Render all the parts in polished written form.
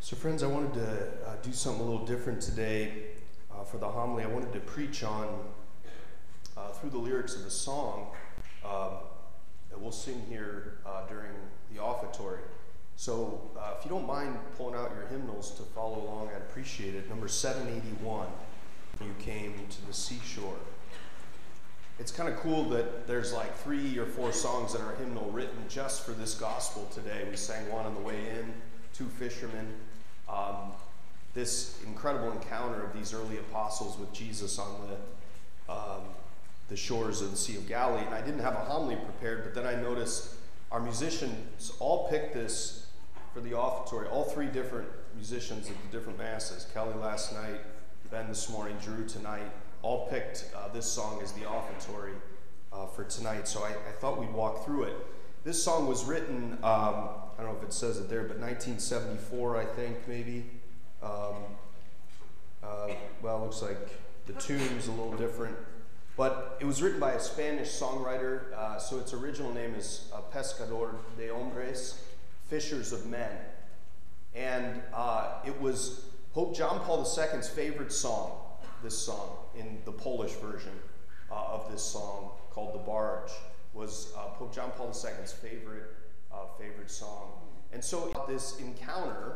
So friends, I wanted to do something a little different today for the homily. I wanted to preach on, through the lyrics of a song that we'll sing here during the offertory. So if you don't mind pulling out your hymnals to follow along, I'd appreciate it. Number 781, You Came to the Seashore. It's kind of cool that there's like 3 or 4 songs in our hymnal written just for this gospel today. We sang one on the way in, 2 fishermen. This incredible encounter of these early apostles with Jesus on the shores of the Sea of Galilee. And I didn't have a homily prepared, but then I noticed our musicians all picked this for the offertory. All 3 different musicians at the different masses. Kelly last night, Ben this morning, Drew tonight, all picked this song as the offertory for tonight. So I thought we'd walk through it. This song was written, I don't know if it says it there, but 1974, I think, maybe. Well, it looks like the tune's a little different. But it was written by a Spanish songwriter, so its original name is Pescador de Hombres, Fishers of Men. And it was Pope John Paul II's favorite song, this song, in the Polish version of this song called The Barge, was Pope John Paul II's favorite song. And so this encounter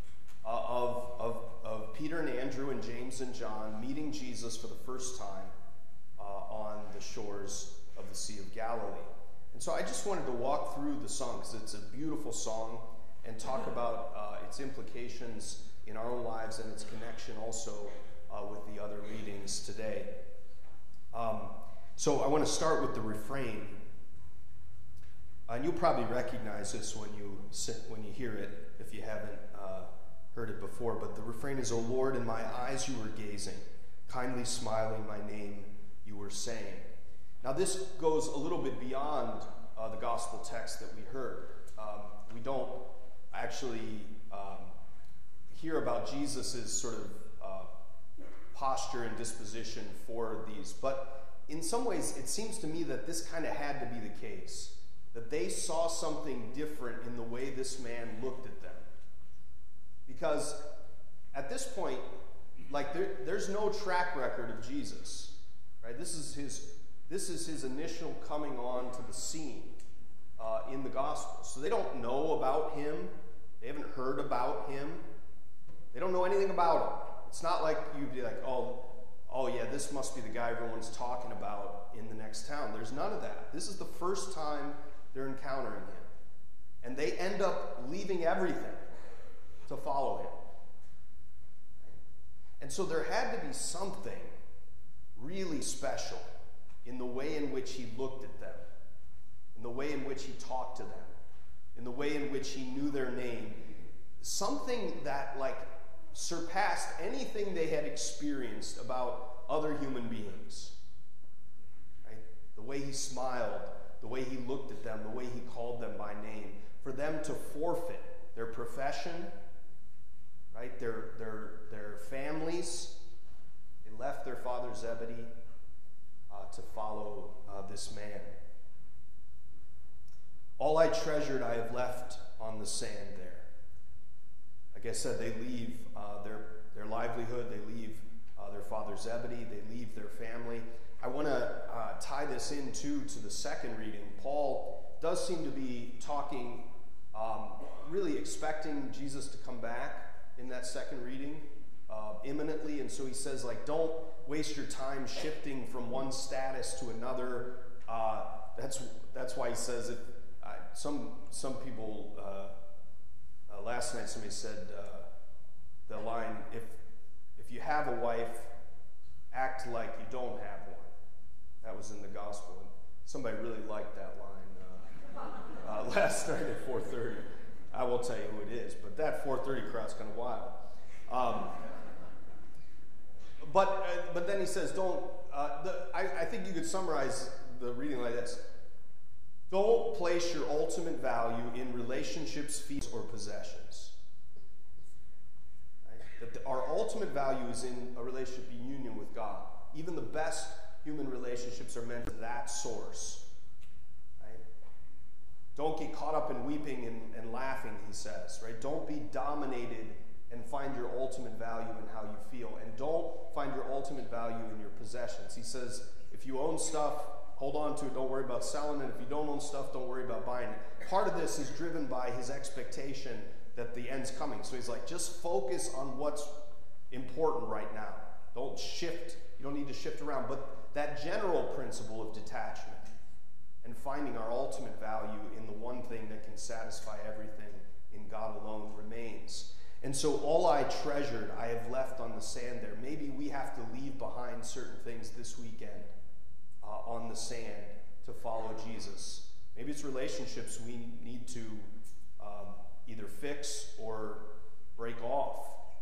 of Peter and Andrew and James and John meeting Jesus for the first time on the shores of the Sea of Galilee. And so I just wanted to walk through the song because it's a beautiful song and talk about its implications in our own lives and its connection also with the other readings today. So I want to start with the refrain. And you'll probably recognize this when you hear it, if you haven't heard it before. But the refrain is, "O Lord, in my eyes you were gazing, kindly smiling my name you were saying." Now this goes a little bit beyond the gospel text that we heard. We don't actually hear about Jesus' sort of posture and disposition for these. But in some ways, it seems to me that this kind of had to be the case. That they saw something different in the way this man looked at them. Because at this point, like there's no track record of Jesus, right? This is his initial coming on to the scene in the gospel. So they don't know about him. They haven't heard about him. They don't know anything about him. It's not like you'd be like, oh yeah, this must be the guy everyone's talking about in the next town. There's none of that. This is the first time they're encountering him. And they end up leaving everything to follow him. And so there had to be something really special in the way in which he looked at them, in the way in which he talked to them, in the way in which he knew their name. Something that surpassed anything they had experienced about other human beings. Right? The way he smiled, the way he looked at them, the way he called them by name. For them to forfeit their profession, right? Their families. They left their father Zebedee to follow this man. "All I treasured I have left on the sand there." Like I said, they leave their livelihood, they leave their father Zebedee, they leave their family. I want to tie this in too to the second reading. Paul does seem to be talking, really expecting Jesus to come back in that second reading imminently, and so he says, don't waste your time shifting from one status to another. That's why he says it. Some people. Last night somebody said the line, if you have a wife, act like you don't have one. That was in the gospel. And somebody really liked that line last night at 4:30. I will tell you who it is, but that 4:30 crowd's kind of wild. But then he says, I think you could summarize the reading like this. Don't place your ultimate value in relationships, feats, or possessions. Right? That our ultimate value is in a relationship in union with God. Even the best human relationships are meant for that source. Right? Don't get caught up in weeping and laughing, he says. Right? Don't be dominated and find your ultimate value in how you feel. And don't find your ultimate value in your possessions. He says, if you own stuff, hold on to it. Don't worry about selling it. If you don't own stuff, don't worry about buying it. Part of this is driven by his expectation that the end's coming. So he's like, just focus on what's important right now. Don't shift. You don't need to shift around. But that general principle of detachment and finding our ultimate value in the one thing that can satisfy everything in God alone remains. And so all I treasured, I have left on the sand there. Maybe we have to leave behind certain things this weekend on the sand to follow Jesus. Maybe it's relationships we need to either fix or break off.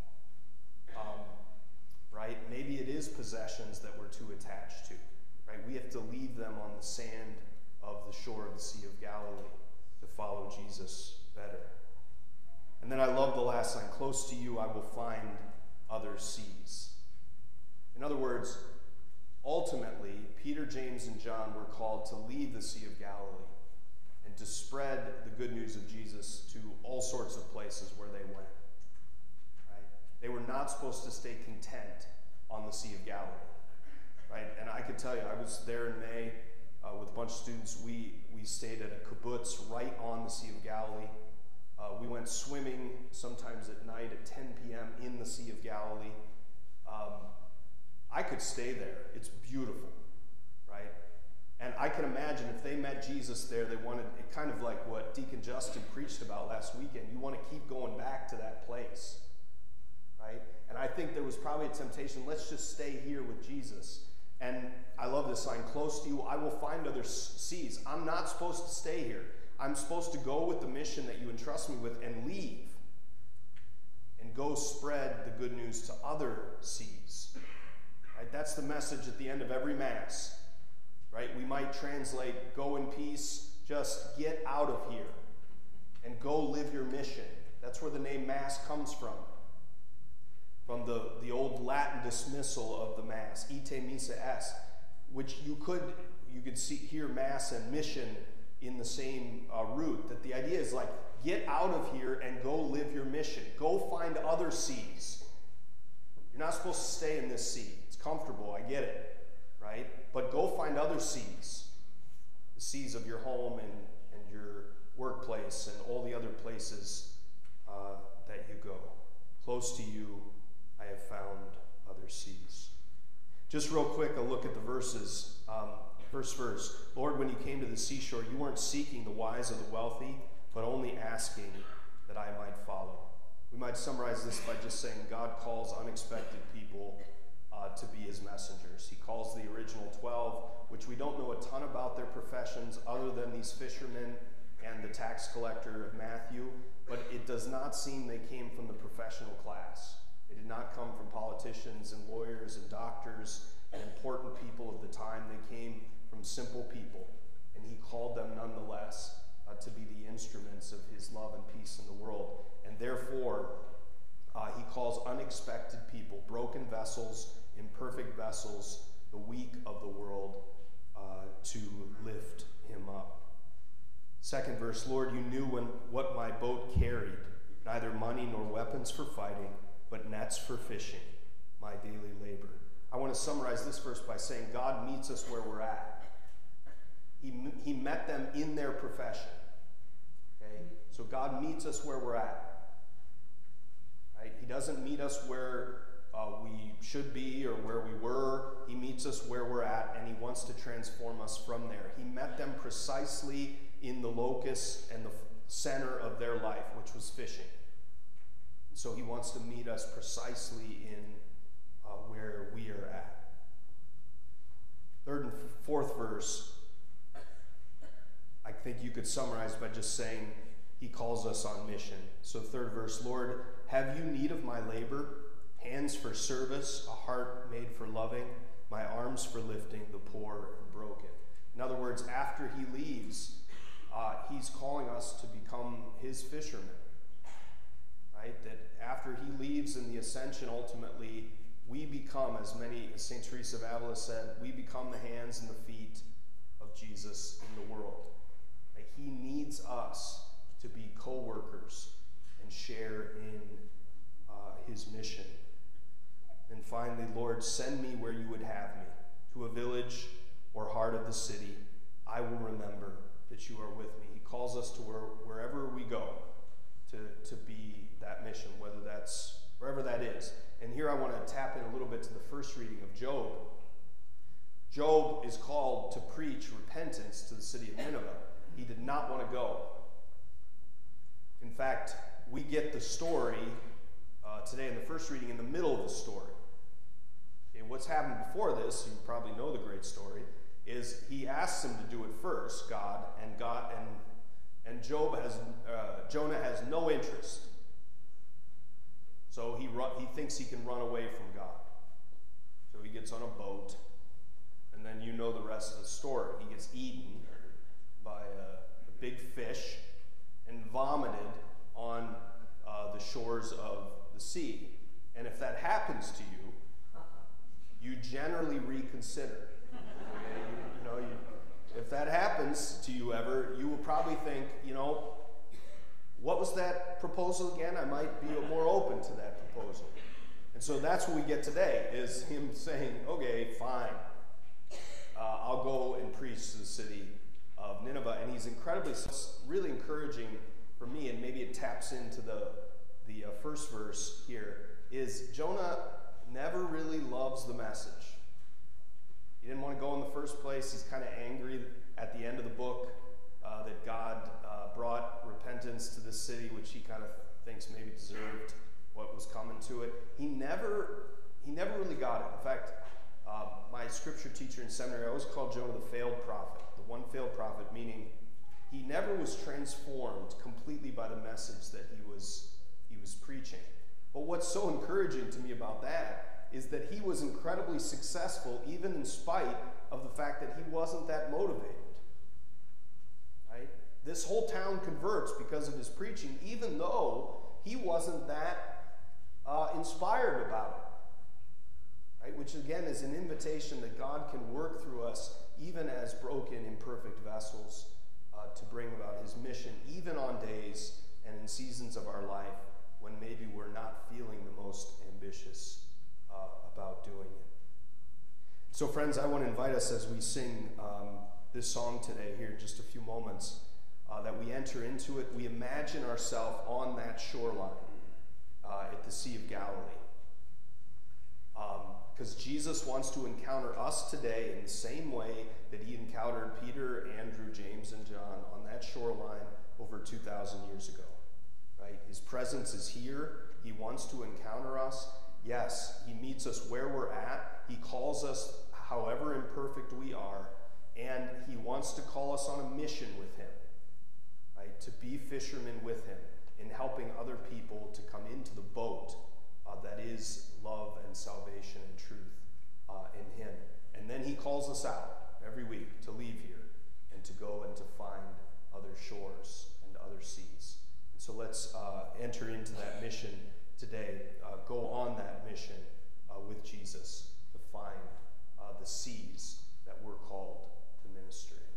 Right? Maybe it is possessions that we're too attached to. Right? We have to leave them on the sand of the shore of the Sea of Galilee to follow Jesus better. And then I love the last line, close to you I will find other seas. In other words, ultimately, Peter, James, and John were called to leave the Sea of Galilee and to spread the good news of Jesus to all sorts of places where they went. Right? They were not supposed to stay content on the Sea of Galilee. Right? And I could tell you, I was there in May with a bunch of students. We stayed at a kibbutz right on the Sea of Galilee. We went swimming sometimes at night at 10 p.m. in the Sea of Galilee. I could stay there. It's beautiful, right? And I can imagine if they met Jesus there, they wanted, it kind of like what Deacon Justin preached about last weekend. You want to keep going back to that place, right? And I think there was probably a temptation, let's just stay here with Jesus. And I love this line, close to you, I will find other seas. I'm not supposed to stay here. I'm supposed to go with the mission that you entrust me with and leave and go spread the good news to other seas. Right? That's the message at the end of every Mass. Right? We might translate, go in peace, just get out of here and go live your mission. That's where the name Mass comes from the old Latin dismissal of the Mass, ite missa est, which you could hear Mass and mission in the same root, that the idea is like, get out of here and go live your mission. Go find other seas. You're not supposed to stay in this sea. It's comfortable, I get it, right? But go find other seas. The seas of your home and your workplace and all the other places that you go. Close to you, I have found other seas. Just real quick, a look at the verses. First verse, Lord, when you came to the seashore, you weren't seeking the wise or the wealthy, but only asking that I might follow. We might summarize this by just saying God calls unexpected people to be his messengers. He calls the original 12, which we don't know a ton about their professions other than these fishermen and the tax collector of Matthew, but it does not seem they came from the professional class. They did not come from politicians and lawyers and doctors and important people of the time. They came from simple people, and he called them nonetheless to be the instruments of his love and peace in the world. And therefore, he calls unexpected people, broken vessels, imperfect vessels, the weak of the world, to lift him up. Second verse, Lord, you knew what my boat carried, neither money nor weapons for fighting, but nets for fishing, my daily labor. I want to summarize this verse by saying God meets us where we're at. He met them in their profession. Okay? So God meets us where we're at. Right? He doesn't meet us where we should be or where we were. He meets us where we're at, and he wants to transform us from there. He met them precisely in the locus and the center of their life, which was fishing. And so he wants to meet us precisely in where we are at. Third and fourth verse, I think you could summarize by just saying he calls us on mission. So third verse, Lord, have you need of my labor, hands for service, a heart made for loving, my arms for lifting the poor and broken. In other words, after he leaves, he's calling us to become his fishermen. Right? That after he leaves in the ascension, ultimately, we become, as St. Teresa of Avila said, we become the hands and the feet of Jesus in the world. Right? He needs us to be co-workers and share in finally, Lord, send me where you would have me, to a village or heart of the city. I will remember that you are with me. He calls us to wherever we go to be that mission, whether that's wherever that is. And here I want to tap in a little bit to the first reading of Job. Job is called to preach repentance to the city of Nineveh. He did not want to go. In fact, we get the story today in the first reading in the middle of the story. Okay, what's happened before this, you probably know the great story, is he asks him to do it first, God, and Jonah has no interest. So he thinks he can run away from God. So he gets on a boat, and then you know the rest of the story. He gets eaten by a big fish and vomited on the shores of the sea. And if that happens to you, you generally reconsider. Okay? If that happens to you ever, you will probably think, what was that proposal again? I might be more open to that proposal. And so that's what we get today, is him saying, okay, fine. I'll go and preach to the city of Nineveh. And he's really encouraging for me, and maybe it taps into the first verse here, is Jonah never really loves the message. He didn't want to go in the first place. He's kind of angry at the end of the book that God brought repentance to this city, which he kind of thinks maybe deserved what was coming to it. He never really got it. In fact, my scripture teacher in seminary always called Jonah the failed prophet, the one failed prophet, meaning he never was transformed completely by the message that he was preaching. But what's so encouraging to me about that is that he was incredibly successful, even in spite of the fact that he wasn't that motivated. Right? This whole town converts because of his preaching, even though he wasn't that inspired about it. Right? Which again is an invitation that God can work through us, even as broken, imperfect vessels, to bring about his mission, even on days and in seasons of our life when maybe we're not feeling the most ambitious about doing it. So friends, I want to invite us as we sing this song today here in just a few moments, that we enter into it. We imagine ourselves on that shoreline at the Sea of Galilee. Because Jesus wants to encounter us today in the same way that he encountered Peter, Andrew, James, and John on that shoreline over 2,000 years ago. Right? His presence is here. He wants to encounter us. Yes, he meets us where we're at. He calls us however imperfect we are. And he wants to call us on a mission with him. Right? To be fishermen with him in helping other people to come into the boat that is love and salvation and truth in him. And then he calls us out every week to leave here and to go and to find other shores and other seas. And so let's enter into that mission today, go on that mission with Jesus to find the seas that we're called to minister in.